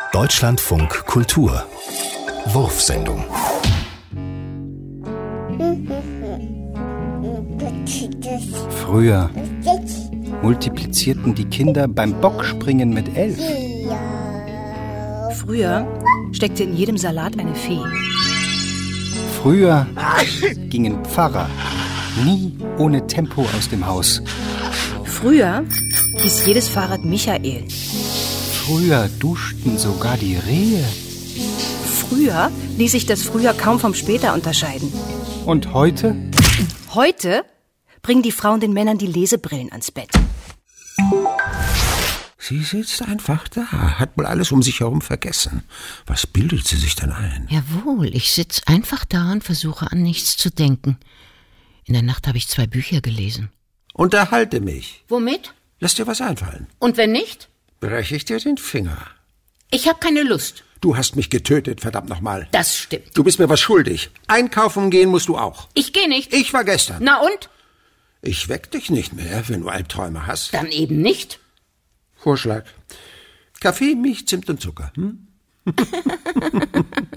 Deutschlandfunk Kultur Wurfsendung. Früher multiplizierten die Kinder beim Bockspringen mit 11. Früher steckte in jedem Salat eine Fee. Früher gingen Pfarrer nie ohne Tempo aus dem Haus. Früher hieß jedes Fahrrad Michael. Früher duschten sogar die Rehe. Früher ließ sich das Früher kaum vom Später unterscheiden. Und heute? Heute bringen die Frauen den Männern die Lesebrillen ans Bett. Sie sitzt einfach da, hat wohl alles um sich herum vergessen. Was bildet sie sich denn ein? Jawohl, ich sitze einfach da und versuche an nichts zu denken. In der Nacht habe ich 2 Bücher gelesen. Unterhalte mich. Womit? Lass dir was einfallen. Und wenn nicht? Breche ich dir den Finger. Ich habe keine Lust. Du hast mich getötet, verdammt nochmal. Das stimmt. Du bist mir was schuldig. Einkaufen gehen musst du auch. Ich gehe nicht. Ich war gestern. Na und? Ich weck dich nicht mehr, wenn du Albträume hast. Dann eben nicht. Vorschlag. Kaffee, Milch, Zimt und Zucker.